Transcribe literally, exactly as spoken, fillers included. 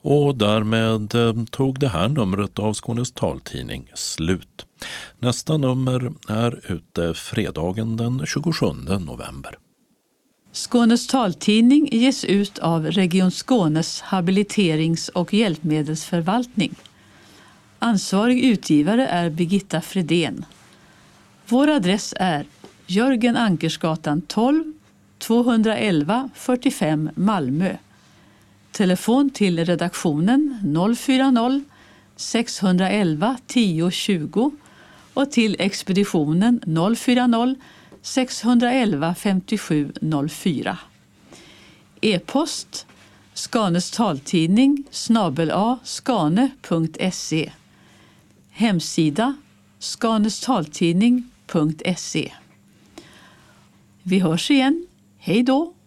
Och därmed tog det här numret av Skånes taltidning slut. Nästa nummer är ute fredagen den tjugosjunde november. Skånes taltidning ges ut av Region Skånes habiliterings- och hjälpmedelsförvaltning. Ansvarig utgivare är Birgitta Fredén. Vår adress är Jörgen Ankersgatan tolv, tvåhundraelva fyrtiofem Malmö. Telefon till redaktionen noll fyra noll, sex ett ett tio tjugo och till expeditionen noll fyra noll, sex ett ett fem sju noll fyra. E-post Skanes taltidning snabel a skane punkt se. Hemsida skanestaltidning punkt se. Vi hörs igen. Hej då!